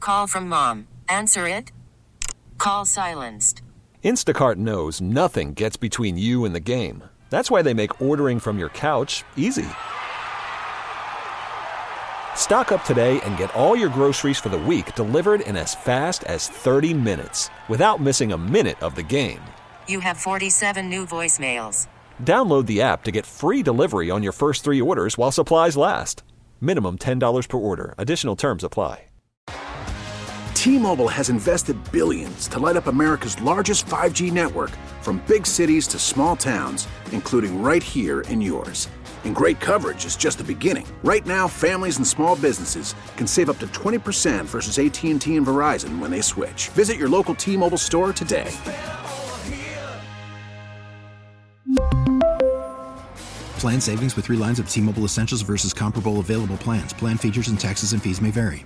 Call from mom. Answer it. Call silenced. Instacart knows nothing gets between you and the game. That's why they make ordering from your couch easy. Stock up today and get all your groceries for the week delivered in as fast as 30 minutes without missing a minute of the game. You have 47 new voicemails. Download the app to get free delivery on your first 3 orders while supplies last. Minimum $10 per order. Additional terms apply. T-Mobile has invested billions to light up America's largest 5G network, from big cities to small towns, including right here in yours. And great coverage is just the beginning. Right now, families and small businesses can save up to 20% versus AT&T and Verizon when they switch. Visit your local T-Mobile store today. Plan savings with 3 lines of T-Mobile Essentials versus comparable available plans. Plan features and taxes and fees may vary.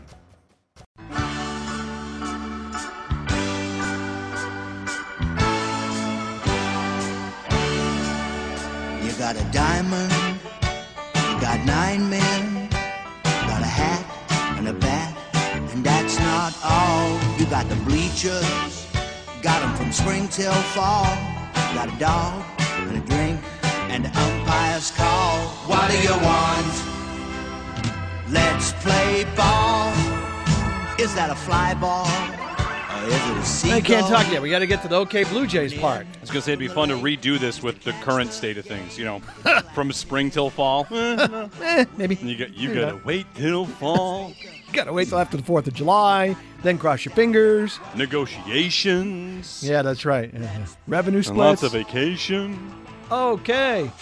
You got a diamond, you got 9 men, you got a hat and a bat, and that's not all. You got the bleachers, got them from spring till fall. You got a dog and a drink and the umpire's call. What do you want? Let's play ball. Is that a fly ball? Or is it a seagull? I can't talk yet. We got to get to the OK Blue Jays part. I was going to say it'd be fun to redo this with the current state of things, from spring till fall. Maybe. You got to wait till fall. You got to wait till after the 4th of July, then cross your fingers. Negotiations. Yeah, that's right. Revenue splits. And lots of vacation. Okay.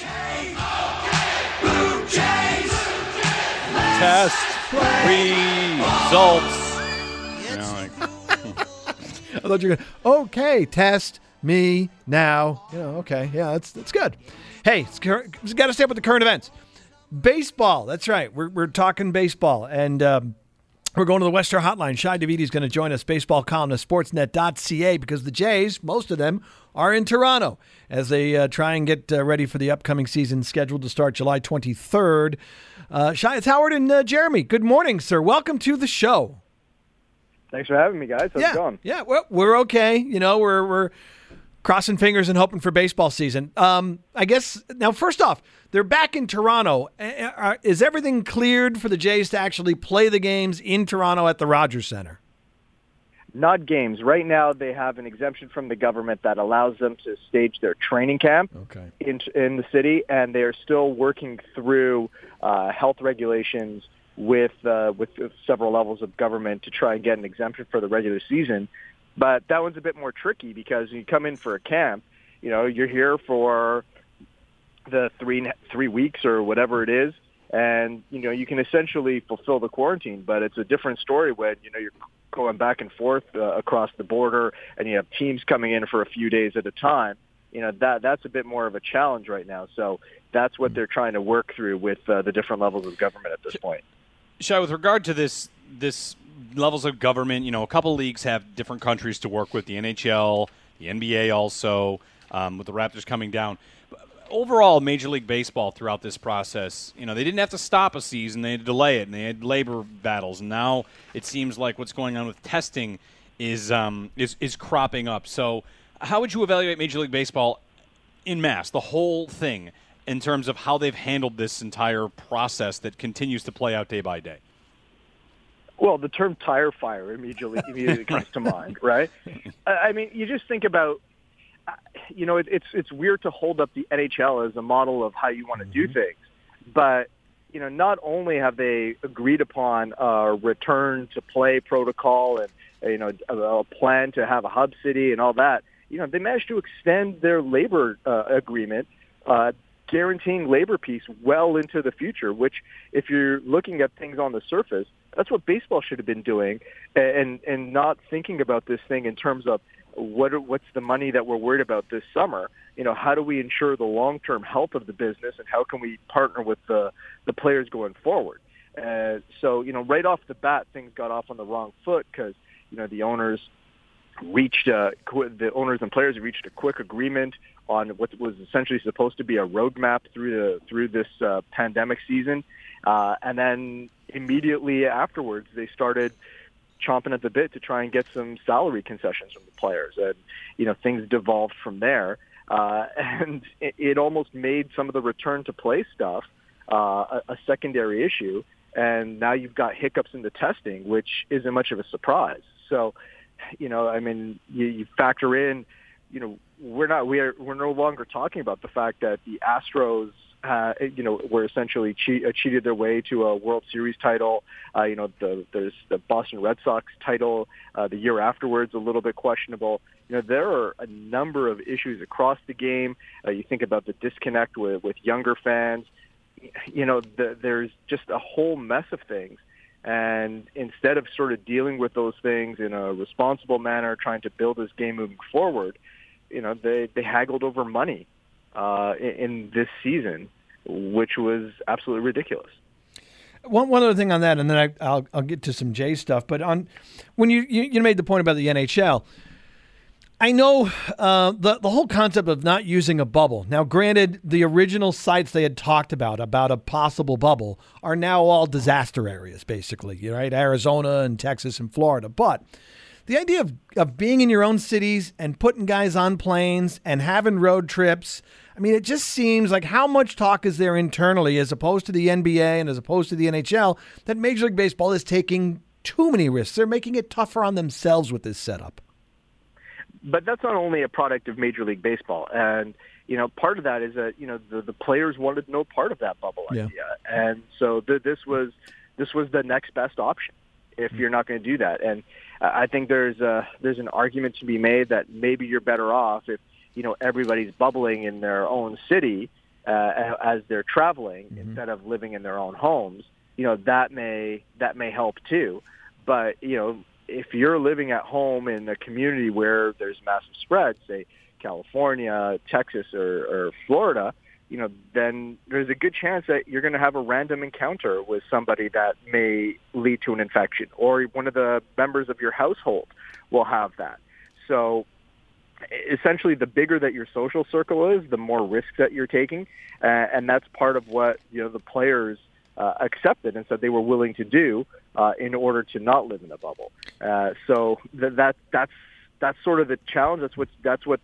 Blue Jays. Test results. I thought you were going, okay, test me now. Okay. Yeah, that's good. Hey, we got to stay up with the current events. Baseball. That's right. We're talking baseball. And we're going to the Western Hotline. Shi Davidi is going to join us, baseball columnist, sportsnet.ca, because the Jays, most of them, are in Toronto as they try and get ready for the upcoming season scheduled to start July 23rd. Shi, it's Howard and Jeremy. Good morning, sir. Welcome to the show. Thanks for having me, guys. How's it going? Yeah, well, we're okay. We're crossing fingers and hoping for baseball season. I guess, now, first off, they're back in Toronto. Is everything cleared for the Jays to actually play the games in Toronto at the Rogers Centre? Not games. Right now, they have an exemption from the government that allows them to stage their training camp in the city, and they're still working through health regulations with several levels of government to try and get an exemption for the regular season. But that one's a bit more tricky because you come in for a camp, you're here for the three weeks or whatever it is, and, you can essentially fulfill the quarantine. But it's a different story when, you're going back and forth across the border and you have teams coming in for a few days at a time. That's a bit more of a challenge right now. So that's what they're trying to work through with the different levels of government at this point. Shi, with regard to this levels of government, a couple leagues have different countries to work with, the NHL, the NBA also, with the Raptors coming down. Overall, Major League Baseball throughout this process, they didn't have to stop a season, they had to delay it, and they had labor battles. And now it seems like what's going on with testing is cropping up. So how would you evaluate Major League Baseball en masse, the whole thing, in terms of how they've handled this entire process that continues to play out day by day? Well, the term tire fire immediately comes to mind, right? I mean, you just think about, it's weird to hold up the NHL as a model of how you want to do things. But, not only have they agreed upon a return to play protocol and, a plan to have a hub city and all that, they managed to extend their labor agreement, guaranteeing labor peace well into the future, which, if you're looking at things on the surface, that's what baseball should have been doing, and not thinking about this thing in terms of what's the money that we're worried about this summer. How do we ensure the long-term health of the business, and how can we partner with the players going forward? So, right off the bat, things got off on the wrong foot because, the owners and players reached a quick agreement on what was essentially supposed to be a roadmap through this pandemic season, and then immediately afterwards they started chomping at the bit to try and get some salary concessions from the players, and things devolved from there. And it almost made some of the return to play stuff a secondary issue. And now you've got hiccups in the testing, which isn't much of a surprise. So, you factor in, we're no longer talking about the fact that the Astros, were essentially cheated their way to a World Series title. There's the Boston Red Sox title the year afterwards, a little bit questionable. There are a number of issues across the game. You think about the disconnect with younger fans. There's just a whole mess of things. And instead of sort of dealing with those things in a responsible manner, trying to build this game moving forward, they haggled over money in this season, which was absolutely ridiculous. One other thing on that, and then I'll get to some Jay stuff. But when you made the point about the NHL, I know the whole concept of not using a bubble. Now, granted, the original sites they had talked about a possible bubble are now all disaster areas, basically, right? Arizona and Texas and Florida. But the idea of being in your own cities and putting guys on planes and having road trips, I mean, it just seems like how much talk is there internally as opposed to the NBA and as opposed to the NHL that Major League Baseball is taking too many risks. They're making it tougher on themselves with this setup. But that's not only a product of Major League Baseball. And, part of that is that, the players wanted no part of that bubble idea. And so this was the next best option if you're not going to do that. And I think there's an argument to be made that maybe you're better off if, everybody's bubbling in their own city as they're traveling instead of living in their own homes. That may help too. But, if you're living at home in a community where there's massive spread, say California, Texas, or Florida, then there's a good chance that you're going to have a random encounter with somebody that may lead to an infection, or one of the members of your household will have that. So essentially, the bigger that your social circle is, the more risks that you're taking, and that's part of what the players accepted and said they were willing to do in order to not live in a bubble. So that's sort of the challenge. This was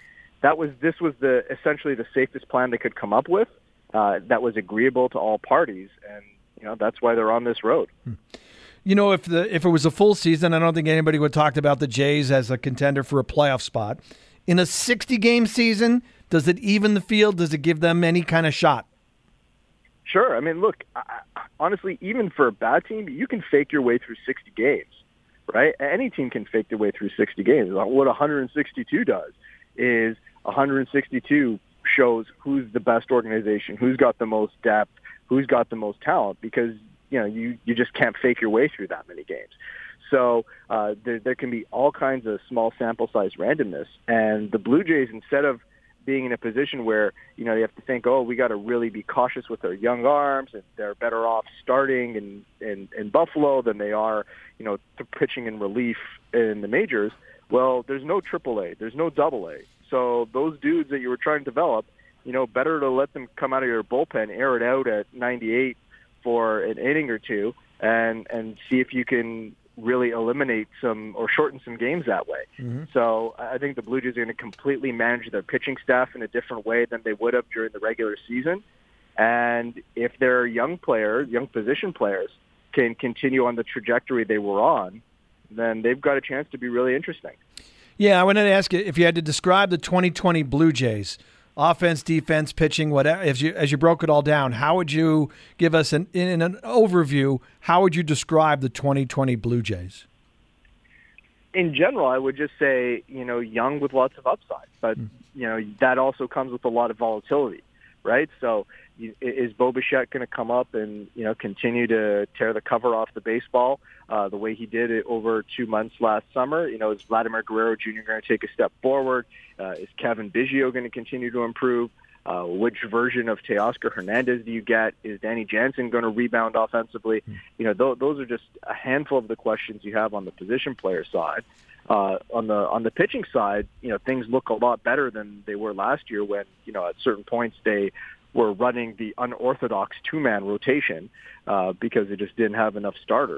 essentially the safest plan they could come up with that was agreeable to all parties, and that's why they're on this road. If it was a full season, I don't think anybody would talk about the Jays as a contender for a playoff spot. In a 60-game season, does it even the field? Does it give them any kind of shot? Sure. I mean, look, honestly, even for a bad team, you can fake your way through 60 games, right? Any team can fake their way through 60 games. What 162 does is 162 shows who's the best organization, who's got the most depth, who's got the most talent, because, you just can't fake your way through that many games. So there can be all kinds of small sample size randomness. And the Blue Jays, instead of being in a position where, you have to think, we got to really be cautious with our young arms, and they're better off starting in Buffalo than they are, pitching in relief in the majors. Well, there's no AAA, there's no AA. So those dudes that you were trying to develop, better to let them come out of your bullpen, air it out at 98 for an inning or two, and see if you can really eliminate some or shorten some games that way. So I think the Blue Jays are going to completely manage their pitching staff in a different way than they would have during the regular season. And if their young position players can continue on the trajectory they were on, then they've got a chance to be really interesting. Yeah, I wanted to ask you, if you had to describe the 2020 Blue Jays, offense, defense, pitching, whatever, as you broke it all down, how would you give us in an overview, how would you describe the 2020 Blue Jays? In general, I would just say, young with lots of upside, but, that also comes with a lot of volatility, right? So is Bo Bichette going to come up and, continue to tear the cover off the baseball the way he did it over 2 months last summer? Is Vladimir Guerrero Jr. going to take a step forward? Is Kevin Biggio going to continue to improve? Which version of Teoscar Hernandez do you get? Is Danny Jansen going to rebound offensively? Those are just a handful of the questions you have on the position player side. On the pitching side, things look a lot better than they were last year when, at certain points they were running the unorthodox two-man rotation because they just didn't have enough starters.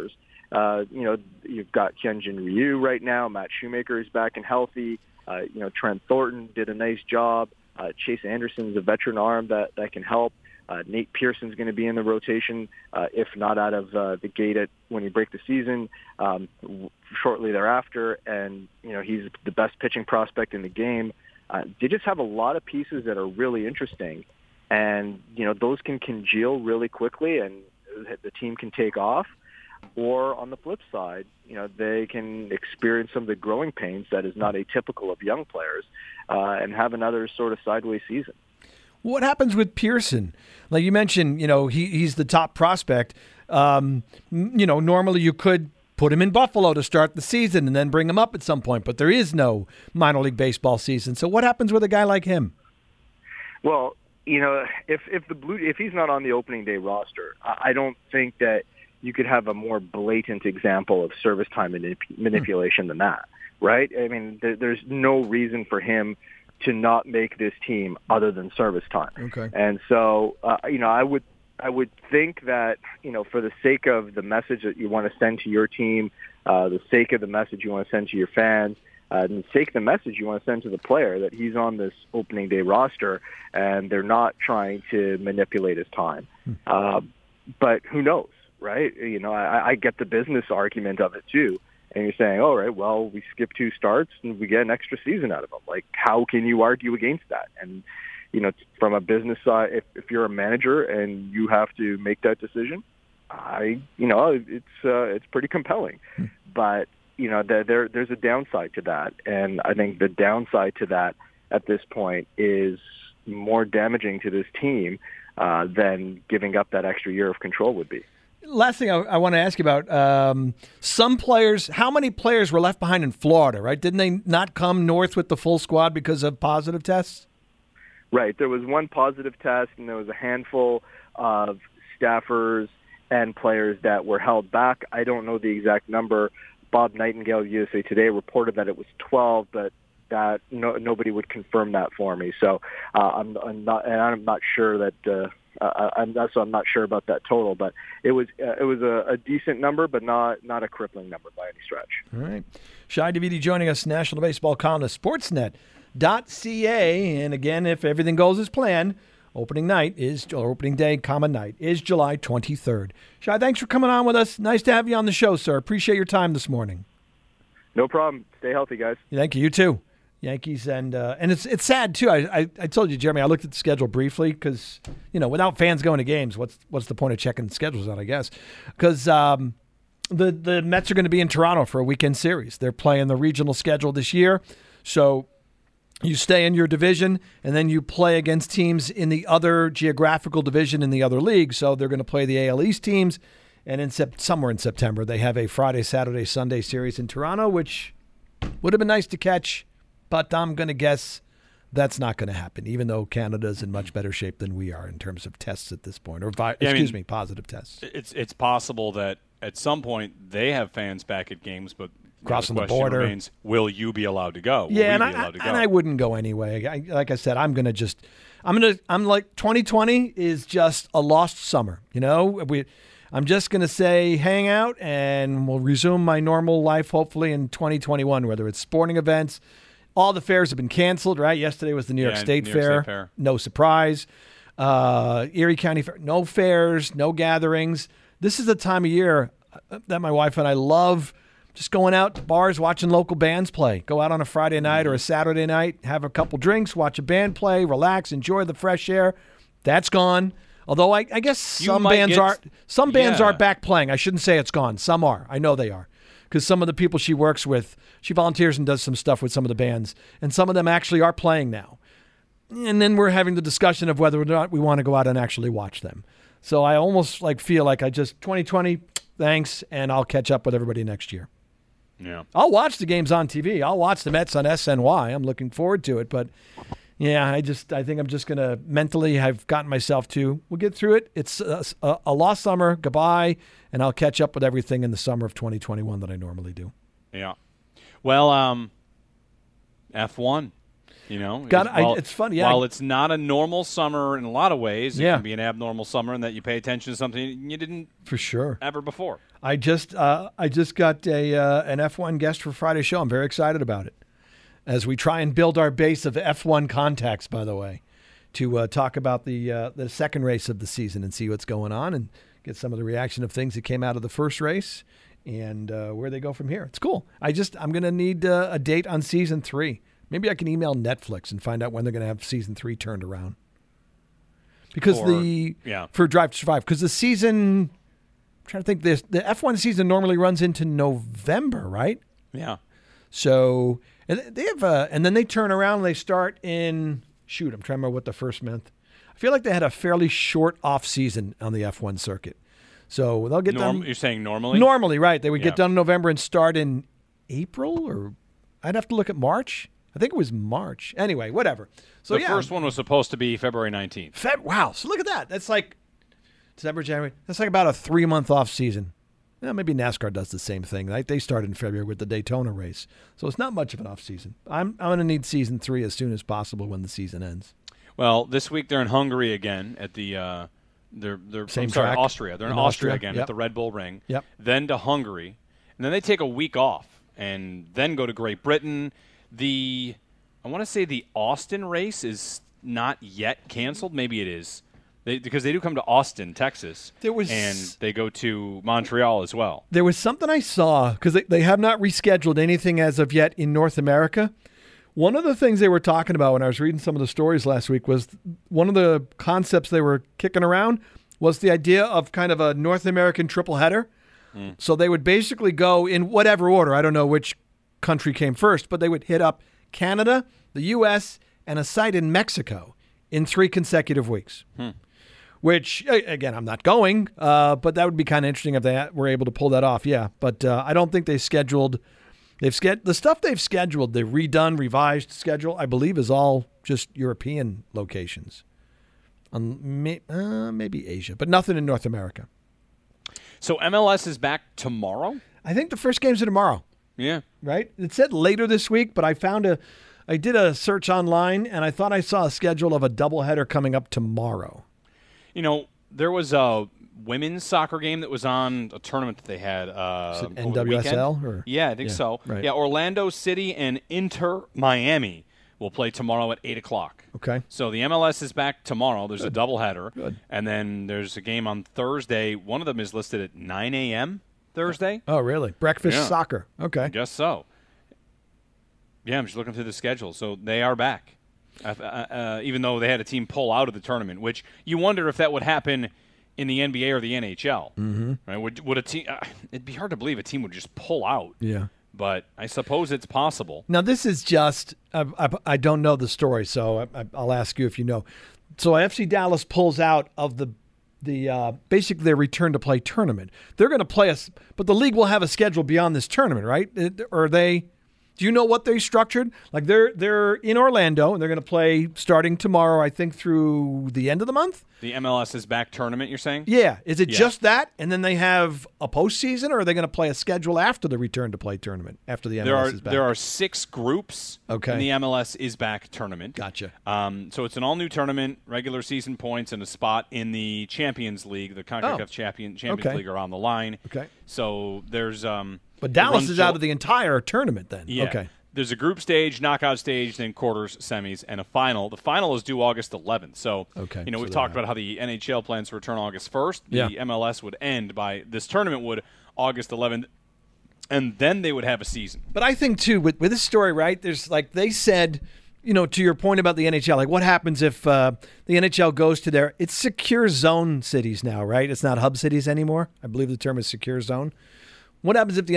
You've got Hyunjin Ryu right now. Matt Shoemaker is back and healthy. Trent Thornton did a nice job. Chase Anderson's a veteran arm that can help. Nate Pearson's going to be in the rotation, if not out of the gate when you break the season, shortly thereafter. And, he's the best pitching prospect in the game. They just have a lot of pieces that are really interesting. And, those can congeal really quickly and the team can take off. Or on the flip side, they can experience some of the growing pains that is not atypical of young players and have another sort of sideways season. What happens with Pearson? Like you mentioned, he's the top prospect. Normally you could put him in Buffalo to start the season and then bring him up at some point, but there is no minor league baseball season. So what happens with a guy like him? Well, if he's not on the opening day roster, I don't think that you could have a more blatant example of service time manipulation than that, right? I mean, there's no reason for him to not make this team other than service time. Okay. And so, I would think that, for the sake of the message that you want to send to your team, the sake of the message you want to send to your fans, and the sake of the message you want to send to the player, that he's on this opening day roster and they're not trying to manipulate his time. But who knows, right? I get the business argument of it too. And you're saying, all right, well, we skip 2 starts and we get an extra season out of them. Like, how can you argue against that? And, from a business side, if you're a manager and you have to make that decision, it's pretty compelling. But, there's a downside to that. And I think the downside to that at this point is more damaging to this team than giving up that extra year of control would be. Last thing I want to ask you about, some players, how many players were left behind in Florida, right? Didn't they not come north with the full squad because of positive tests? Right. There was 1 positive test, and there was a handful of staffers and players that were held back. I don't know the exact number. Bob Nightingale of USA Today reported that it was 12, but that nobody would confirm that for me. So I'm not sure that. I'm not sure about that total, but it was a decent number, but not a crippling number by any stretch. All right. Shai Davidi joining us, National Baseball columnist, Sportsnet.ca. And again, if everything goes as planned, opening day, common night, is July 23rd. Shai, thanks for coming on with us. Nice to have you on the show, sir. Appreciate your time this morning. No problem. Stay healthy, guys. Thank you. You too. Yankees and it's sad too. I told you, Jeremy, I looked at the schedule briefly because without fans going to games, what's the point of checking the schedules out? I guess because the Mets are going to be in Toronto for a weekend series. They're playing the regional schedule this year, so you stay in your division and then you play against teams in the other geographical division in the other league. So they're going to play the AL East teams, and somewhere in September they have a Friday, Saturday, Sunday series in Toronto, which would have been nice to catch. But I'm going to guess that's not going to happen, even though Canada's in much better shape than we are in terms of tests at this point, or positive tests. It's possible that at some point they have fans back at games, but crossing the question border remains, will you be allowed to go? Yeah, and I wouldn't go anyway. Like I said, I'm like 2020 is just a lost summer. I'm just going to say hang out, and we'll resume my normal life hopefully in 2021, whether it's sporting events. All the fairs have been canceled, right? Yesterday was the New York State Fair. No surprise. Erie County Fair. No fairs, no gatherings. This is the time of year that my wife and I love just going out to bars, watching local bands play. Go out on a Friday night or a Saturday night, have a couple drinks, watch a band play, relax, enjoy the fresh air. That's gone. Although I guess some bands are back playing. I shouldn't say it's gone. Some are. I know they are. Because some of the people she works with, she volunteers and does some stuff with some of the bands, and some of them actually are playing now. And then we're having the discussion of whether or not we want to go out and actually watch them. So I almost feel like 2020, thanks, and I'll catch up with everybody next year. Yeah, I'll watch the games on TV. I'll watch the Mets on SNY. I'm looking forward to it, but yeah, I think I'm just going to mentally have gotten myself to, we'll get through it. It's a lost summer. Goodbye. And I'll catch up with everything in the summer of 2021 that I normally do. Yeah. Well, F1. You know, it's funny. Yeah. While it's not a normal summer in a lot of ways, it Yeah. can be an abnormal summer in that you pay attention to something you didn't For sure. ever before. I just got an F1 guest for Friday's show. I'm very excited about it. As we try and build our base of F1 contacts, by the way, to talk about the second race of the season and see what's going on and get some of the reaction of things that came out of the first race and where they go from here. It's cool. I'm going to need a date on season 3. Maybe I can email Netflix and find out when they're going to have season 3 turned around. Because for Drive to Survive, because the season, I'm trying to think, the F1 season normally runs into November, right? Yeah. So and they have, and then they turn around and they start in. Shoot, I'm trying to remember what the first month. I feel like they had a fairly short off season on the F1 circuit, so they'll get done. You're saying normally? Normally, right? They would get done in November and start in April, or I'd have to look at March. I think it was March. Anyway, whatever. So the first one was supposed to be February 19th. Wow. So look at that. That's like December, January. That's like about a 3-month off season. Yeah, maybe NASCAR does the same thing. Right? They started in February with the Daytona race. So it's not much of an off season. I'm going to need season 3 as soon as possible when the season ends. Well, this week they're in Hungary again at the Same track. Austria. They're in Austria again at the Red Bull Ring. Yep. Then to Hungary. And then they take a week off and then go to Great Britain. I want to say the Austin race is not yet canceled. Maybe it is. Because they do come to Austin, Texas, and they go to Montreal as well. There was something I saw, because they have not rescheduled anything as of yet in North America. One of the things they were talking about when I was reading some of the stories last week was one of the concepts they were kicking around was the idea of kind of a North American triple header. So they would basically go in whatever order. I don't know which country came first, but they would hit up Canada, the U.S., and a site in Mexico in 3 consecutive weeks. Which, again, I'm not going, but that would be kind of interesting if they were able to pull that off, yeah. But I don't think the stuff they've scheduled, the redone, revised schedule, I believe is all just European locations. Maybe Asia, but nothing in North America. So MLS is back tomorrow? I think the first games are tomorrow. Yeah. Right? It said later this week, but I did a search online, and I thought I saw a schedule of a doubleheader coming up tomorrow. You know, there was a women's soccer game that was on a tournament that they had. Is it NWSL? Or? Yeah, I think so. Right. Yeah, Orlando City and Inter Miami will play tomorrow at 8 o'clock. Okay. So the MLS is back tomorrow. There's a doubleheader. Good. And then there's a game on Thursday. One of them is listed at 9 a.m. Thursday. Oh, really? Breakfast soccer. Okay. I guess so. Yeah, I'm just looking through the schedule. So they are back. Even though they had a team pull out of the tournament, which you wonder if that would happen in the NBA or the NHL. Mm-hmm. Right? Would a team? It'd be hard to believe a team would just pull out. Yeah, but I suppose it's possible. Now this is just I don't know the story, so I'll ask you if you know. So FC Dallas pulls out of the basically their return to play tournament. They're going to play us, but the league will have a schedule beyond this tournament, right? Or they? Do you know what they structured? Like they're in Orlando and they're going to play starting tomorrow, I think, through the end of the month. The MLS is back tournament, you're saying? Yeah. Is it just that, and then they have a postseason, or are they going to play a schedule after the return to play tournament after the MLS is back? There are 6 groups in the MLS is back tournament. Gotcha. So it's an all new tournament, regular season points, and a spot in the Champions League. The CONCACAF Champions League are on the line. Okay. So there's but Dallas is out of the entire tournament then. Yeah. Okay. There's a group stage, knockout stage, then quarters, semis, and a final. The final is due August 11th. So, we've talked about how the NHL plans to return August 1st. The MLS would end by this tournament would August 11th, and then they would have a season. But I think, too, with this story, right, there's like they said, to your point about the NHL, like what happens if the NHL goes to it's secure zone cities now, right? It's not hub cities anymore. I believe the term is secure zone. What happens if the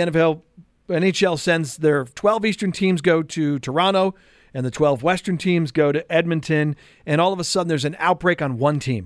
NHL sends their 12 Eastern teams go to Toronto and the 12 Western teams go to Edmonton, and all of a sudden there's an outbreak on one team?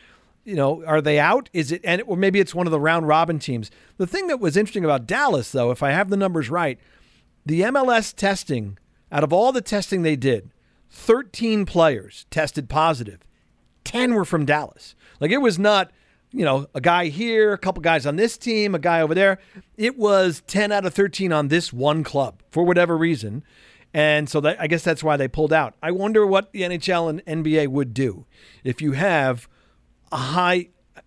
Are they out? Or maybe it's one of the round robin teams. The thing that was interesting about Dallas, though, if I have the numbers right, the MLS testing, out of all the testing they did, 13 players tested positive. 10 were from Dallas. Like, it was not, a guy here, a couple guys on this team, a guy over there. It was 10 out of 13 on this one club for whatever reason. And so I guess that's why they pulled out. I wonder what the NHL and NBA would do if you have a high,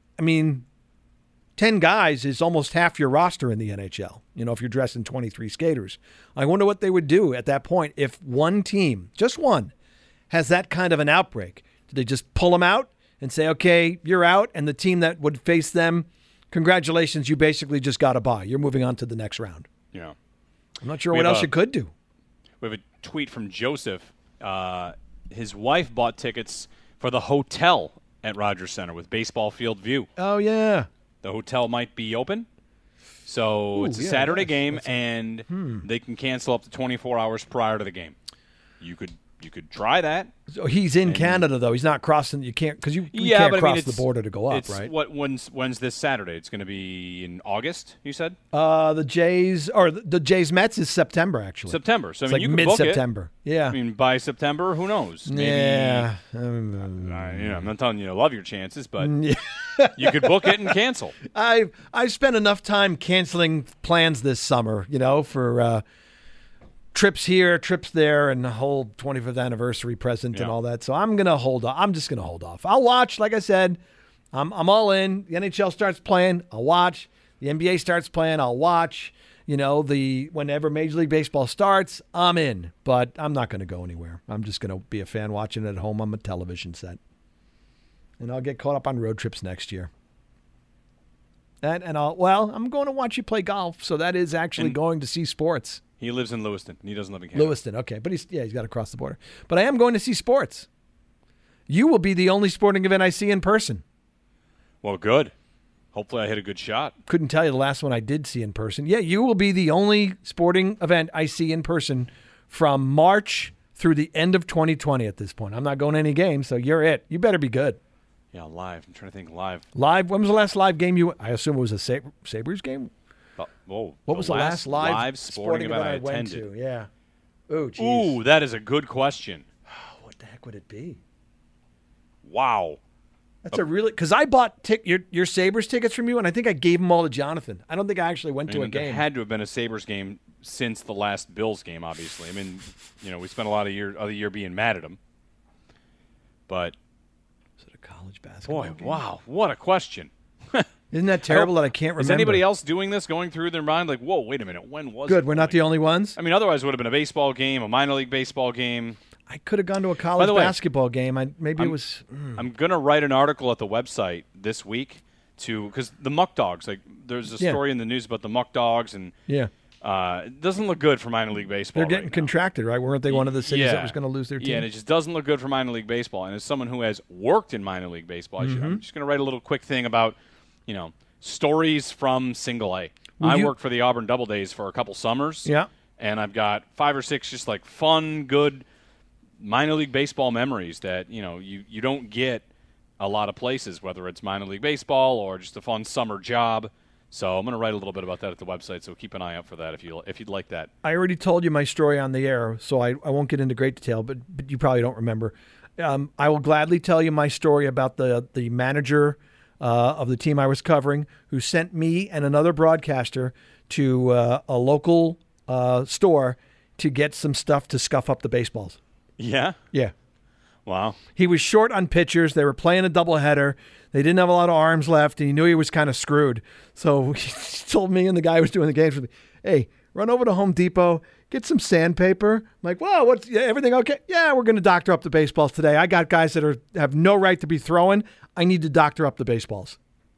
10 guys is almost half your roster in the NHL, if you're dressing 23 skaters. I wonder what they would do at that point if one team, just one, has that kind of an outbreak. Do they just pull them out and say, okay, you're out, and the team that would face them, congratulations, you basically just got a bye. You're moving on to the next round. Yeah. I'm not sure what else you could do. We have a tweet from Joseph. His wife bought tickets for the hotel at Rogers Center with baseball field view. Oh, yeah. The hotel might be open. So it's a Saturday game, and they can cancel up to 24 hours prior to the game. You could try that. So he's in Canada, though. He's not crossing. You can't because you can't cross the border to go up, right? When's this Saturday? It's going to be in August. You said the Jays Mets is September actually. September. So it's you can mid-September. Book it. Yeah. By September, who knows? Maybe, yeah. I'm not telling you to love your chances, but you could book it and cancel. I've spent enough time canceling plans this summer, for. Trips here, trips there, and the whole 25th anniversary present and all that. So I'm gonna hold off. I'm just gonna hold off. I'll watch. Like I said, I'm all in. The NHL starts playing, I'll watch. The NBA starts playing, I'll watch. Whenever Major League Baseball starts, I'm in. But I'm not gonna go anywhere. I'm just gonna be a fan watching it at home on my television set. And I'll get caught up on road trips next year. I'm going to watch you play golf. So that is actually going to see sports. He lives in Lewiston. He doesn't live in Canada. Lewiston, okay. But he's got to cross the border. But I am going to see sports. You will be the only sporting event I see in person. Well, good. Hopefully I hit a good shot. Couldn't tell you the last one I did see in person. Yeah, you will be the only sporting event I see in person from March through the end of 2020 at this point. I'm not going to any games, so you're it. You better be good. Yeah, live. I'm trying to think live. Live? When was the last live game I assume it was a Sabres game? What was the last live sporting event I went attended? to? Yeah. Oh, geez. Ooh, that is a good question. What the heck would it be? Wow. That's because I bought your Sabres tickets from you, and I think I gave them all to Jonathan. I don't think I actually went to a game. There had to have been a Sabres game since the last Bills game, obviously. We spent a lot of the year being mad at them. But is it a college basketball game? Wow, what a question. Isn't that terrible that I can't remember? Is anybody else doing this, going through their mind like, whoa, wait a minute, when was it? Good, we're not the only ones? Otherwise it would have been a baseball game, a minor league baseball game. I could have gone to a college basketball game. I'm going to write an article at the website this week because the Muck Dogs, there's a story in the news about the Muck Dogs, and it doesn't look good for minor league baseball. They're getting contracted, right? Weren't they one of the cities that was going to lose their team? Yeah, and it just doesn't look good for minor league baseball. And as someone who has worked in minor league baseball, I'm just going to write a little quick thing about, stories from Single A. I worked for the Auburn Doubledays for a couple summers. Yeah. And I've got 5 or 6 just fun, good minor league baseball memories that, you don't get a lot of places, whether it's minor league baseball or just a fun summer job. So I'm going to write a little bit about that at the website, so keep an eye out for that if you'd like that. I already told you my story on the air, so I won't get into great detail, but you probably don't remember. I will gladly tell you my story about the manager of the team I was covering who sent me and another broadcaster to a local store to get some stuff to scuff up the baseballs. Yeah? Yeah. Wow. He was short on pitchers. They were playing a doubleheader. They didn't have a lot of arms left, and he knew he was kind of screwed. So he told me and the guy who was doing the games with me, hey, run over to Home Depot, get some sandpaper. I'm like, whoa, everything okay? Yeah, we're going to doctor up the baseballs today. I got guys that have no right to be throwing. I need to doctor up the baseballs.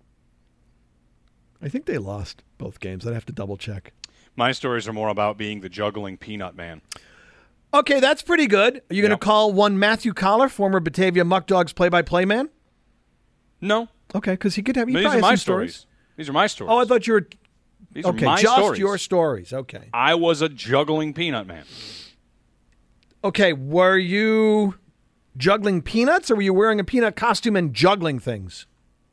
I think they lost both games. I'd have to double check. My stories are more about being the juggling peanut man. Okay, that's pretty good. Are you going to call one Matthew Collar, former Batavia Muck Dogs play-by-play man? No. Okay, because he could have. These are my stories. These are my stories. Oh, I thought you were. These are my stories. Just your stories. Okay. I was a juggling peanut man. Okay, were you juggling peanuts, or were you wearing a peanut costume and juggling things?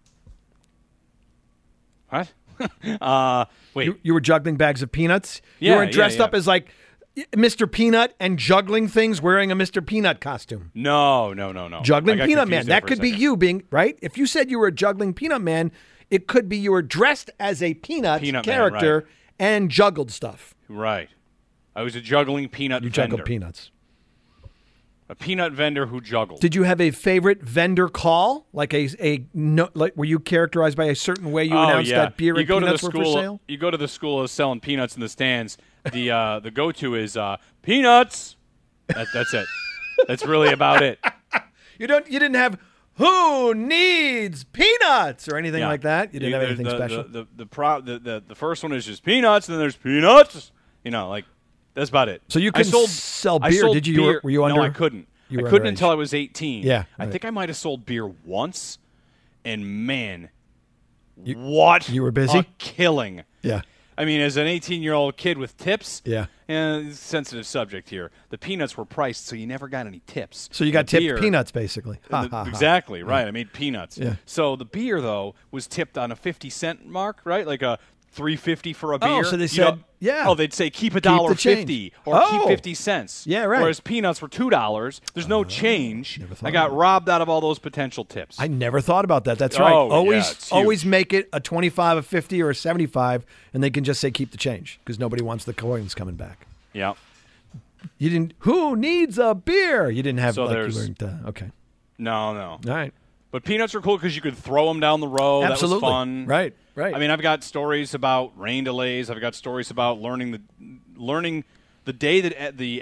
What? Wait. You were juggling bags of peanuts? Yeah, you were dressed up as Mr. Peanut and juggling things wearing a Mr. Peanut costume. No. Juggling Peanut Man. That could be you being, right? If you said you were a juggling Peanut Man, it could be you were dressed as a peanut character man, right, and juggled stuff. Right. I was a juggling peanut You vendor. juggled peanuts. A peanut vendor who juggled. Did you have a favorite vendor call? Like were you characterized by a certain way you announced that beer and peanuts were for sale? You go to the school of selling peanuts in the stands. The go-to is peanuts. That's it. That's really about it. You didn't have who needs peanuts or anything like that. You didn't have anything special. The first one is just peanuts, and then there's peanuts. Like that's about it. So you couldn't sell beer, did you? Beer. Were you under? No, I couldn't. I couldn't underage. until I was 18. Yeah, I right. think I might have sold beer once, and man, what you were busy? A killing. Yeah. I mean, as an 18-year-old kid with tips, yeah, sensitive subject here. The peanuts were priced, so you never got any tips. So you got tipped peanuts, basically. Exactly, right. I made peanuts. Yeah. So the beer, though, was tipped on a 50-cent mark, right? Like a $3.50 for a beer. Oh, so they said, Oh, they'd say keep $1.50 or keep 50 cents. Yeah, right. Whereas peanuts were $2. There's no change. I got robbed out of all those potential tips. I never thought about that. That's right. Always make it a 25, a 50, or a 75, and they can just say keep the change because nobody wants the coins coming back. Yeah. You didn't. Who needs a beer? You didn't have. So like you learned. Okay. No. All right. But peanuts are cool because you could throw them down the road. Absolutely. That was fun. Right. I mean, I've got stories about rain delays. I've got stories about learning the day that the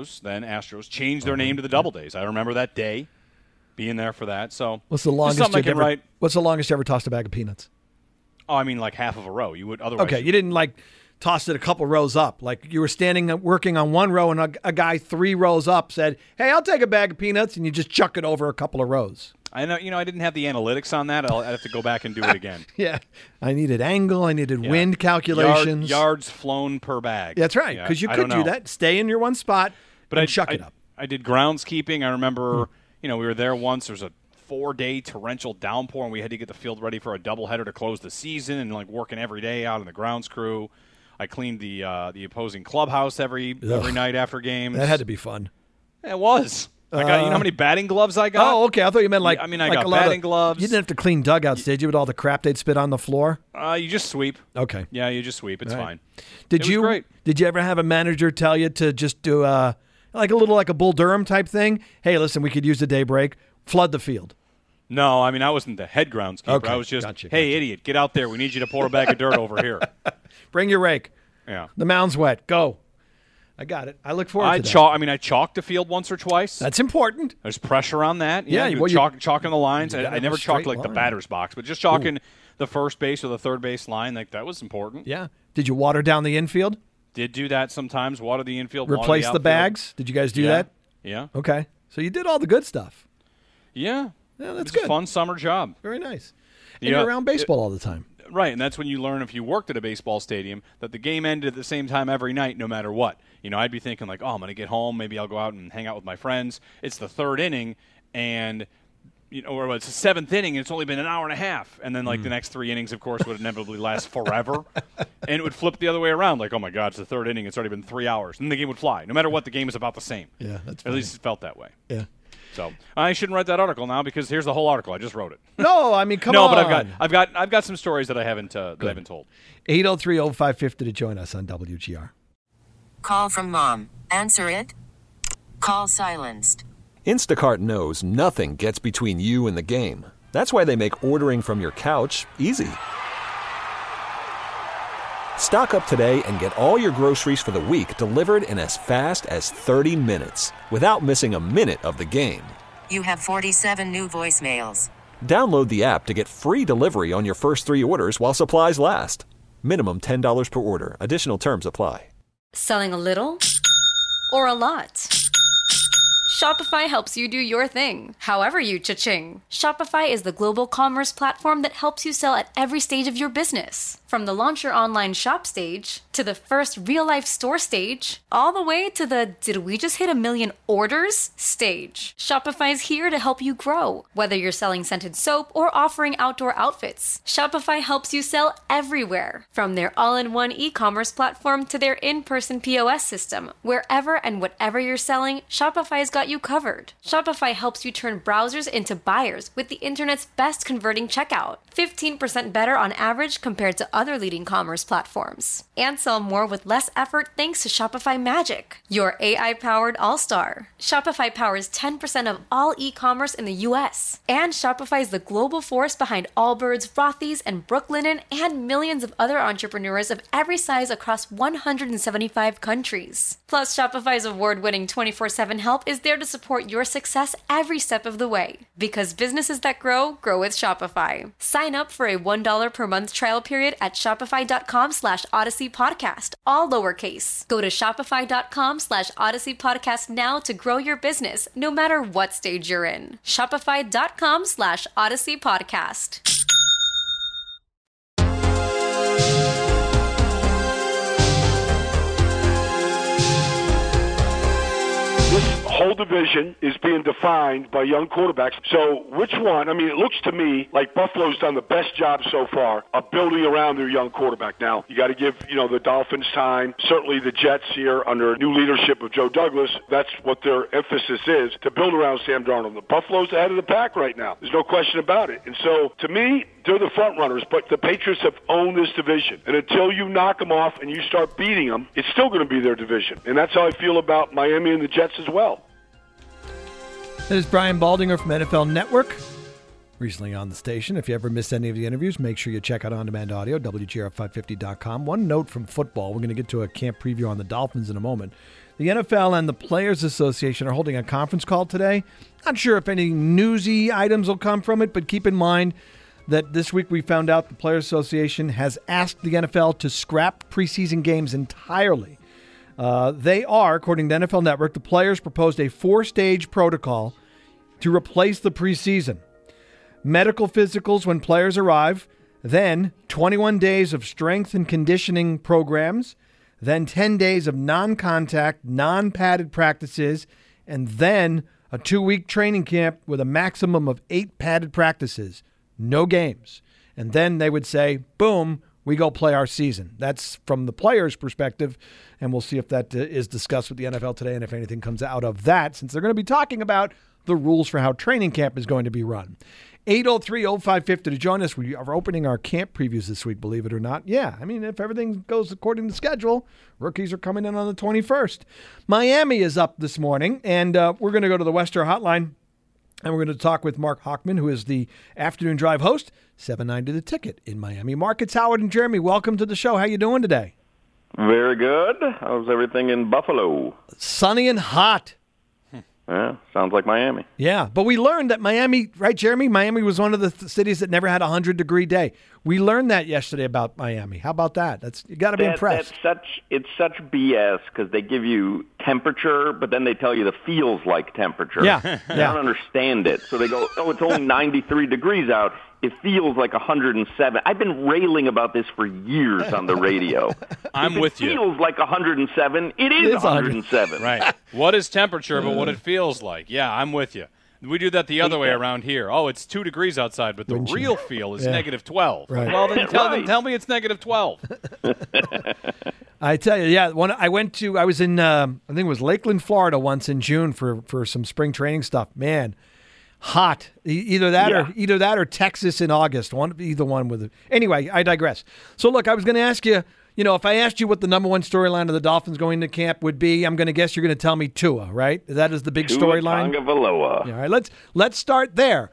Astros changed their name to the Double Days. I remember that day, being there for that. So what's the longest What's the longest you ever tossed a bag of peanuts? Oh, I mean, like half of a row. You would otherwise. Okay, you didn't like toss it a couple rows up. Like you were standing working on one row, and a guy 3 rows up said, "Hey, I'll take a bag of peanuts," and you just chuck it over a couple of rows. I know, I didn't have the analytics on that. I'd have to go back and do it again. Yeah. I needed angle. I needed wind calculations. Yards flown per bag. That's right, because you could do that. Stay in your one spot and chuck it up. I did groundskeeping. I remember, we were there once. There was a 4-day torrential downpour, and we had to get the field ready for a doubleheader to close the season and, working every day out in the grounds crew. I cleaned the opposing clubhouse every night after games. That had to be fun. It was. I got, you know how many batting gloves I got? Oh, okay. I thought you meant I got batting gloves. You didn't have to clean dugouts, did you, with all the crap they'd spit on the floor? You just sweep. Okay. Yeah, you just sweep. It's fine. It was great. Did you ever have a manager tell you to just do a Bull Durham type thing? Hey, listen, we could use the day break. Flood the field. No, I mean, I wasn't the head groundskeeper. Okay. I was just, hey, idiot, get out there. We need you to pour a bag of dirt over here. Bring your rake. Yeah. The mound's wet. Go. I got it. I look forward to that. I chalked the field once or twice. That's important. There's pressure on that. Yeah, chalking the lines. I never chalked the batter's box, but just chalking the first base or the third base line, that was important. Yeah. Did you water down the infield? Did do that sometimes. Water the infield. Replace the bags? Did you guys do that? Yeah. Okay. So you did all the good stuff. Yeah. Yeah, that's good. good. A fun summer job. Very nice. And you're around baseball all the time. Right, and that's when you learn if you worked at a baseball stadium that the game ended at the same time every night no matter what. I'd be thinking I'm going to get home, maybe I'll go out and hang out with my friends. It's the third inning and or it's the 7th inning and it's only been an hour and a half. And then the next 3 innings of course would inevitably last forever. And it would flip the other way around oh my god, it's the third inning, it's already been 3 hours. And the game would fly. No matter what, the game is about the same. Yeah, that's funny. At least it felt that way. Yeah. So I shouldn't write that article now because here's the whole article. I just wrote it. No, I mean, come on. No, but I've got some stories that I haven't told. 803-0550 to join us on WGR. Call from mom. Answer it. Call silenced. Instacart knows nothing gets between you and the game. That's why they make ordering from your couch easy. Stock up today and get all your groceries for the week delivered in as fast as 30 minutes without missing a minute of the game. You have 47 new voicemails. Download the app to get free delivery on your first 3 orders while supplies last. Minimum $10 per order. Additional terms apply. Selling a little or a lot? Shopify helps you do your thing, however you cha-ching. Shopify is the global commerce platform that helps you sell at every stage of your business. From the launch your online shop stage, to the first real-life store stage, all the way to the did we just hit 1 million orders stage. Shopify's here to help you grow. Whether you're selling scented soap or offering outdoor outfits, Shopify helps you sell everywhere. From their all-in-one e-commerce platform to their in-person POS system, wherever and whatever you're selling, Shopify's got you covered. Shopify helps you turn browsers into buyers with the internet's best converting checkout. 15% better on average compared to other leading commerce platforms. And sell more with less effort thanks to Shopify Magic, your AI-powered all-star. Shopify powers 10% of all e-commerce in the U.S. And Shopify is the global force behind Allbirds, Rothy's, and Brooklinen, and millions of other entrepreneurs of every size across 175 countries. Plus, Shopify's award-winning 24/7 help is there to support your success every step of the way. Because businesses that grow with Shopify. Sign up for a $1 per month trial period at shopify.com/Odyssey Podcast, all lowercase. Go to shopify.com/Odyssey Podcast now to grow your business, no matter what stage you're in. Shopify.com/Odyssey Podcast. This whole division is being defined by young quarterbacks. So which one? I mean, it looks to me like Buffalo's done the best job so far of building around their young quarterback. Now, you got to give, the Dolphins time. Certainly the Jets here under new leadership of Joe Douglas, that's what their emphasis is, to build around Sam Darnold. The Buffalo's ahead of the pack right now. There's no question about it. And so, to me, they're the front runners, but the Patriots have owned this division. And until you knock them off and you start beating them, it's still going to be their division. And that's how I feel about Miami and the Jets as well. That is Brian Baldinger from NFL Network, recently on the station. If you ever missed any of the interviews, make sure you check out On-Demand Audio, WGR550.com. One note from football. We're going to get to a camp preview on the Dolphins in a moment. The NFL and the Players Association are holding a conference call today. Not sure if any newsy items will come from it, but keep in mind that this week we found out the Players Association has asked the NFL to scrap preseason games entirely. They are, according to NFL Network, the players proposed a 4-stage protocol to replace the preseason. Medical physicals when players arrive, then 21 days of strength and conditioning programs, then 10 days of non-contact, non-padded practices, and then a 2-week training camp with a maximum of 8 padded practices. No games. And then they would say, boom, we go play our season. That's from the players' perspective, and we'll see if that is discussed with the NFL today and if anything comes out of that, since they're going to be talking about the rules for how training camp is going to be run. 803-0550 to join us. We are opening our camp previews this week, believe it or not. Yeah, I mean, if everything goes according to schedule, rookies are coming in on the 21st. Miami is up this morning, and we're going to go to the Wester Hotline. And we're going to talk with Mark Hochman, who is the Afternoon Drive host, 790 The Ticket in Miami. Mark, it's Howard and Jeremy. Welcome to the show. How you doing today? Very good. How's everything in Buffalo? Sunny and hot. Yeah, sounds like Miami. Yeah, but we learned that Miami, right, Jeremy? Miami was one of the cities that never had a 100-degree day. We learned that yesterday about Miami. How about that? You got to be impressed. It's such BS because they give you temperature, but then they tell you the feels like temperature. Yeah. I don't understand it. So they go, it's only 93 degrees out. It feels like 107. I've been railing about this for years on the radio. I'm with you. It feels like 107. It is 107. Right. What is temperature, but what it feels like. Yeah, I'm with you. We do that the other way around here. Oh, it's 2 degrees outside, but the real feel is negative 12. Right. Well, then tell me it's negative 12. I tell you, yeah. I was in, I think it was Lakeland, Florida once in June for some spring training stuff. Man, hot. Either that or Texas in August. Either one with it. Anyway, I digress. So look, I was going to ask you, if I asked you what the number one storyline of the Dolphins going to camp would be, I'm going to guess you're going to tell me Tua, right? That is the big storyline. Tua Tagovailoa. Yeah, all right, let's start there.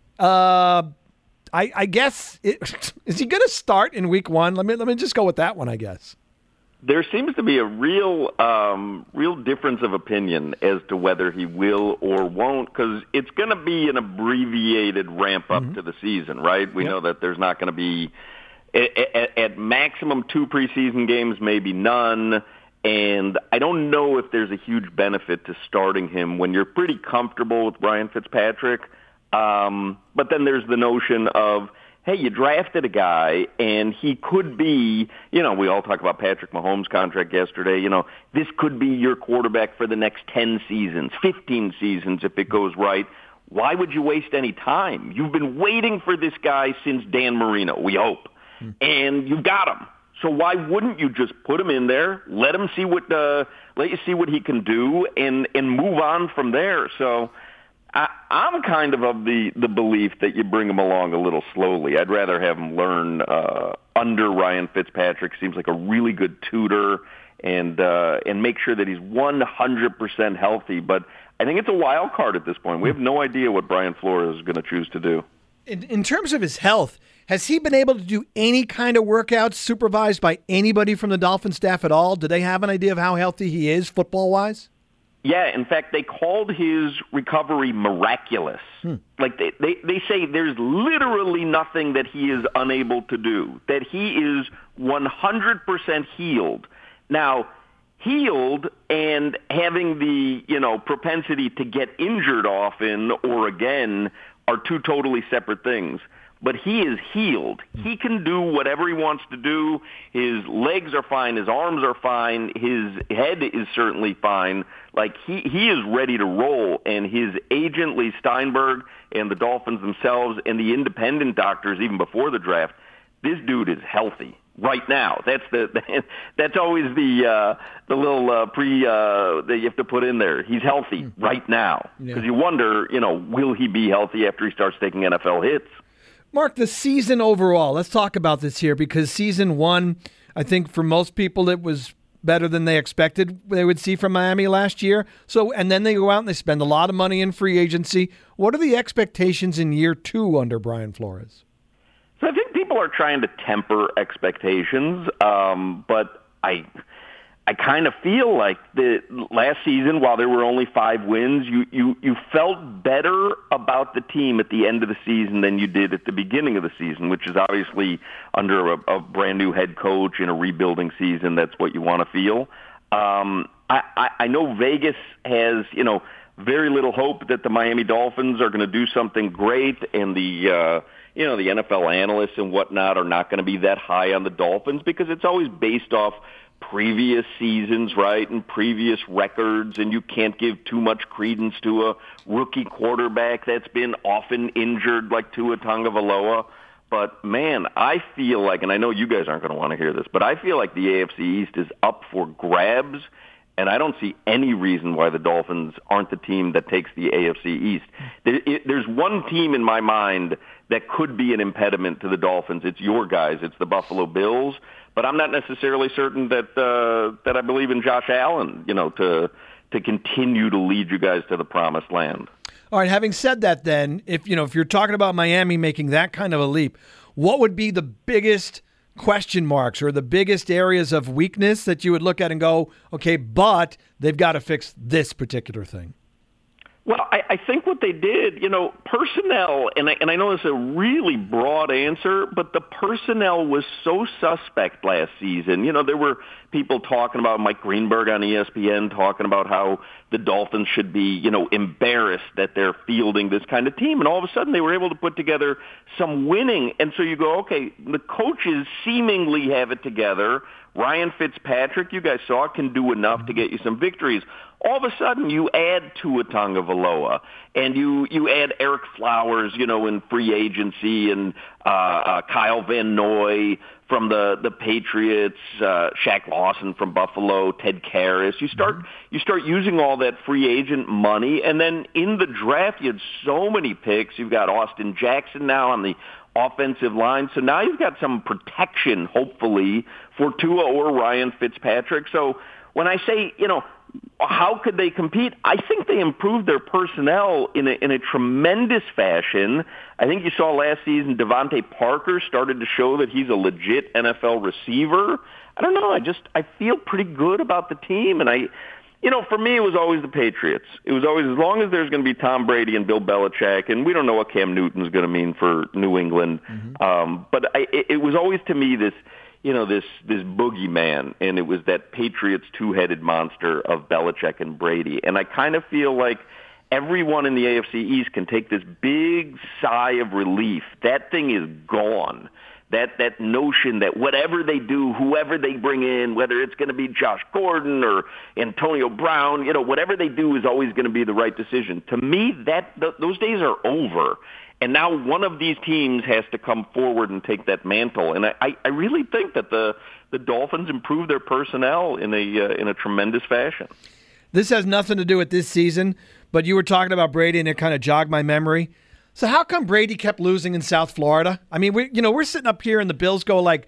I guess is he going to start in week 1? Let me just go with that one, I guess. There seems to be a real difference of opinion as to whether he will or won't, because it's going to be an abbreviated ramp up to the season, right? We know that there's not going to be at maximum 2 preseason games, maybe none. And I don't know if there's a huge benefit to starting him when you're pretty comfortable with Ryan Fitzpatrick. But then there's the notion of, hey, you drafted a guy, and he could be, we all talk about Patrick Mahomes' contract yesterday, this could be your quarterback for the next 10 seasons, 15 seasons if it goes right. Why would you waste any time? You've been waiting for this guy since Dan Marino, we hope, and you got him. So why wouldn't you just put him in there, let you see what he can do, and move on from there? So I'm kind of the belief that you bring him along a little slowly. I'd rather have him learn under Ryan Fitzpatrick. Seems like a really good tutor, and make sure that he's 100% healthy. But I think it's a wild card at this point. We have no idea what Brian Flores is going to choose to do. In terms of his health, has he been able to do any kind of workouts supervised by anybody from the Dolphins staff at all? Do they have an idea of how healthy he is football-wise? Yeah, in fact, they called his recovery miraculous. Like they say there's literally nothing that he is unable to do, that he is 100% healed. Now, healed and having the, propensity to get injured often or again are two totally separate things. But he is healed. He can do whatever he wants to do. His legs are fine. His arms are fine. His head is certainly fine. Like, he is ready to roll. And his agent, Lee Steinberg, and the Dolphins themselves, and the independent doctors, even before the draft, this dude is healthy right now. That's always the little that you have to put in there. He's healthy right now. Because you wonder, will he be healthy after he starts taking NFL hits? Mark, the season overall, let's talk about this here, because season one, I think for most people it was better than they expected they would see from Miami last year. So, and then they go out and they spend a lot of money in free agency. What are the expectations in year two under Brian Flores? So I think people are trying to temper expectations, but I kind of feel like the last season, while there were only 5 wins, you felt better about the team at the end of the season than you did at the beginning of the season, which is obviously under a brand new head coach in a rebuilding season. That's what you want to feel. I know Vegas has, very little hope that the Miami Dolphins are going to do something great, and the NFL analysts and whatnot are not going to be that high on the Dolphins because it's always based off previous seasons, right, and previous records, and you can't give too much credence to a rookie quarterback that's been often injured like Tua Tagovailoa. But, man, I feel like, and I know you guys aren't going to want to hear this, but I feel like the AFC East is up for grabs, and I don't see any reason why the Dolphins aren't the team that takes the AFC East. There's one team in my mind that could be an impediment to the Dolphins. It's your guys. It's the Buffalo Bills. But I'm not necessarily certain that I believe in Josh Allen, to continue to lead you guys to the promised land. All right. Having said that, then, if you're talking about Miami making that kind of a leap, what would be the biggest question marks or the biggest areas of weakness that you would look at and go, okay, but they've got to fix this particular thing? Well, I think what they did, personnel, and I know it's a really broad answer, but the personnel was so suspect last season. There were people talking about Mike Greenberg on ESPN talking about how the Dolphins should be, embarrassed that they're fielding this kind of team. And all of a sudden they were able to put together some winning. And so you go, okay, the coaches seemingly have it together. Ryan Fitzpatrick, you guys saw, can do enough to get you some victories. All of a sudden, you add Tua Tagovailoa, and you add Eric Flowers, in free agency, and Kyle Van Noy from the Patriots, Shaq Lawson from Buffalo, Ted Karras. You start using all that free agent money, and then in the draft, you had so many picks. You've got Austin Jackson now on the offensive line. So now you've got some protection, hopefully, for Tua or Ryan Fitzpatrick. So when I say, how could they compete? I think they improved their personnel in a tremendous fashion. I think you saw last season Devontae Parker started to show that he's a legit NFL receiver. I don't know. I feel pretty good about the team. And for me, it was always the Patriots. It was always, as long as there's going to be Tom Brady and Bill Belichick, and we don't know what Cam Newton's going to mean for New England. But it was always, to me, this boogeyman, and it was that Patriots two-headed monster of Belichick and Brady. And I kind of feel like everyone in the AFC East can take this big sigh of relief. That thing is gone. That notion that whatever they do, whoever they bring in, whether it's going to be Josh Gordon or Antonio Brown, whatever they do is always going to be the right decision. To me, those days are over. And now one of these teams has to come forward and take that mantle. And I really think that the Dolphins improved their personnel in a tremendous fashion. This has nothing to do with this season, but you were talking about Brady, and it kind of jogged my memory. So how come Brady kept losing in South Florida? I mean, we're sitting up here, and the Bills go like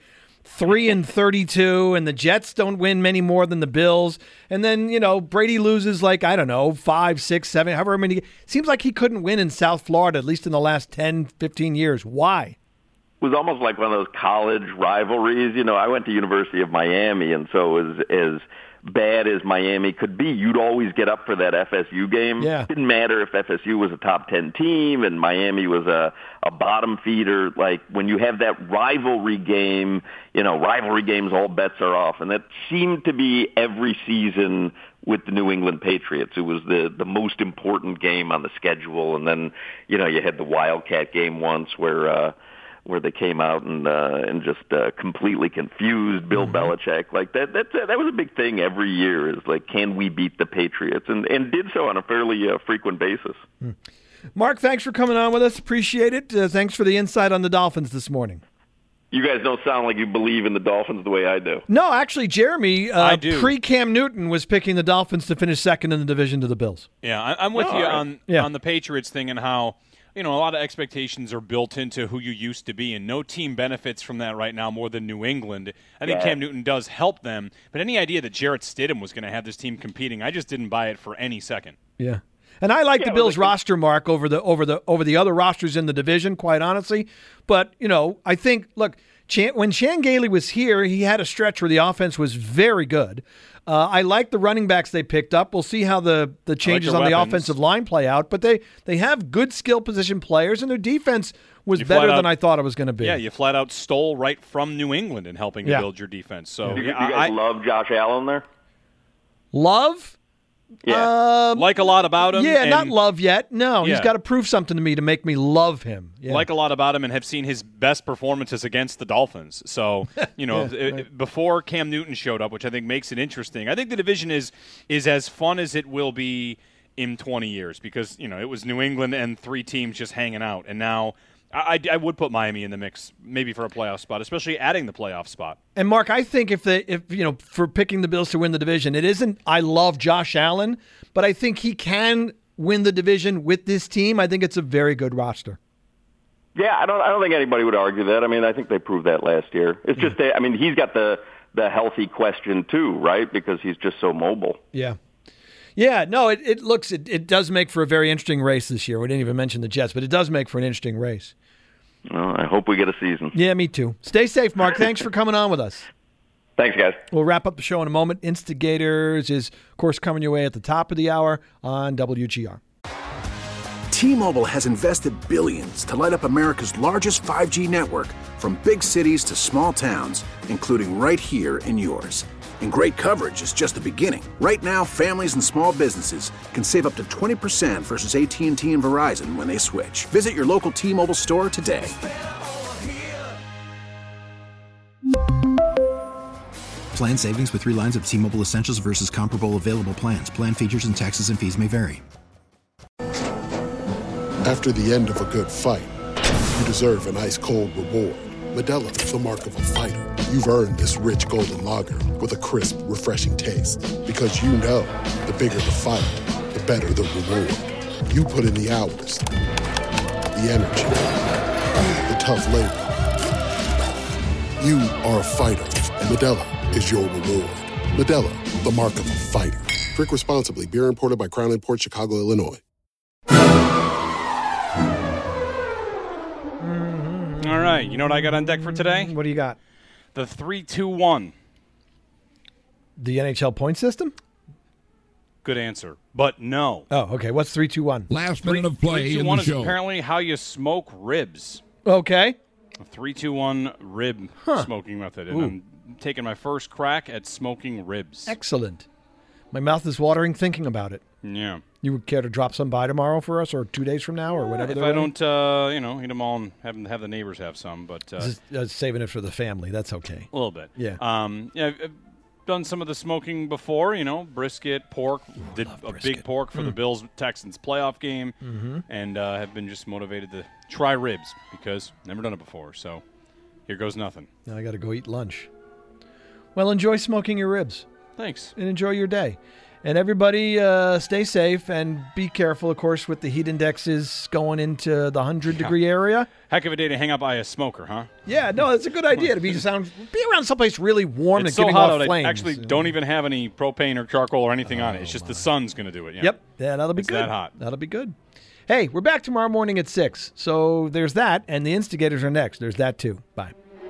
3-32, and the Jets don't win many more than the Bills. And then, Brady loses like, I don't know, 5, 6, 7, however many. Seems like he couldn't win in South Florida, at least in the last 10, 15 years. Why? It was almost like one of those college rivalries. I went to University of Miami, and so it was as bad as Miami could be. You'd always get up for that FSU game. Yeah. It didn't matter if FSU was a top 10 team and Miami was a bottom feeder. Like, when you have that rivalry game, rivalry games, all bets are off. And that seemed to be every season with the New England Patriots. It was the most important game on the schedule. And then, you had the Wildcat game once where they came out and just completely confused Bill Belichick. Like that was a big thing every year, is like, can we beat the Patriots? And did so on a fairly frequent basis. Mark, thanks for coming on with us. Appreciate it. Thanks for the insight on the Dolphins this morning. You guys don't sound like you believe in the Dolphins the way I do. No, actually, Jeremy, I do. Pre-Cam Newton was picking the Dolphins to finish second in the division to the Bills. Yeah, I'm with you on the Patriots thing and how a lot of expectations are built into who you used to be, and no team benefits from that right now more than New England. I think Cam Newton does help them, but any idea that Jarrett Stidham was going to have this team competing, I just didn't buy it for any second. Yeah. And I like the Bills roster, Mark, over the other rosters in the division, quite honestly. But, I think, look, when Chan Gailey was here, he had a stretch where the offense was very good. I like the running backs they picked up. We'll see how the changes on the offensive line play out. But they have good skill position players, and their defense was better than I thought it was going to be. Yeah, you flat out stole right from New England in helping to build your defense. So do you guys love Josh Allen there? Love? Yeah. Like a lot about him. Yeah, not love yet. No, he's got to prove something to me to make me love him. Yeah. Like a lot about him, and have seen his best performances against the Dolphins. So, before Cam Newton showed up, which I think makes it interesting, I think the division is as fun as it will be in 20 years, because, it was New England and 3 teams just hanging out. And now I would put Miami in the mix, maybe for a playoff spot, especially adding the playoff spot. And Mark, I think if for picking the Bills to win the division, it isn't I love Josh Allen, but I think he can win the division with this team. I think it's a very good roster. Yeah, I don't think anybody would argue that. I mean, I think they proved that last year. It's just he's got the healthy question too, right? Because he's just so mobile. Yeah. Yeah, no, it does make for a very interesting race this year. We didn't even mention the Jets, but it does make for an interesting race. Well, I hope we get a season. Yeah, me too. Stay safe, Mark. Thanks for coming on with us. Thanks, guys. We'll wrap up the show in a moment. Instigators is, of course, coming your way at the top of the hour on WGR. T-Mobile has invested billions to light up America's largest 5G network, from big cities to small towns, including right here in yours. And great coverage is just the beginning. Right now, families and small businesses can save up to 20% versus AT&T and Verizon when they switch. Visit your local T-Mobile store today. Plan savings with 3 lines of T-Mobile Essentials versus comparable available plans. Plan features and taxes and fees may vary. After the end of a good fight, you deserve an ice-cold reward. Modelo, the mark of a fighter. You've earned this rich golden lager with a crisp, refreshing taste. Because you know, the bigger the fight, the better the reward. You put in the hours, the energy, the tough labor. You are a fighter, and Modelo is your reward. Modelo, the mark of a fighter. Drink responsibly. Beer imported by Crown Imports, Chicago, Illinois. All right, you know what I got on deck for today? What do you got? The 3-2-1. The NHL point system? Good answer, but no. Oh, okay. What's 3-2-1? Last minute of play in the 3-2-1 is show. apparently how you smoke ribs. Okay. A 3-2-1 rib smoking method. And I'm taking my first crack at smoking ribs. Excellent. My mouth is watering thinking about it. Yeah. You would care to drop some by tomorrow for us, or 2 days from now, or whatever? If I don't, eat them all and have the neighbors have some, but just saving it for the family. That's okay. A little bit. Yeah. I've done some of the smoking before. Brisket, pork. Did a big pork for the Bills Texans playoff game, and have been just motivated to try ribs because never done it before. So here goes nothing. Now I got to go eat lunch. Well, enjoy smoking your ribs. Thanks. And enjoy your day. And everybody stay safe and be careful, of course, with the heat indexes going into the 100-degree area. Heck of a day to hang out by a smoker, huh? Yeah, no, it's a good idea to be around someplace really warm it's and so giving hot off out, flames. I actually don't even have any propane or charcoal or anything on it. It's just the sun's going to do it. Yeah. Yep. Yeah, that'll be it's good. that hot. That'll be good. Hey, we're back tomorrow morning at 6. So there's that, and the Instigators are next. There's that, too. Bye.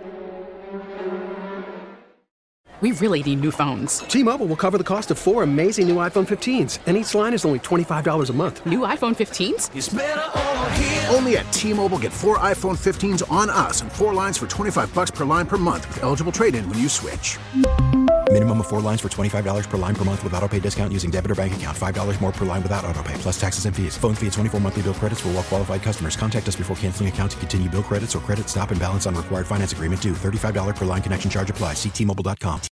We really need new phones. T-Mobile will cover the cost of 4 amazing new iPhone 15s, and each line is only $25 a month. New iPhone 15s? It's better over here. Only at T-Mobile, get 4 iPhone 15s on us and 4 lines for $25 per line per month with eligible trade-in when you switch. Minimum of 4 lines for $25 per line per month with autopay discount using debit or bank account. $5 more per line without autopay, plus taxes and fees. Phone fee at 24 monthly bill credits for well-qualified customers. Contact us before canceling account to continue bill credits or credit stop and balance on required finance agreement due. $35 per line connection charge applies. See T-Mobile.com.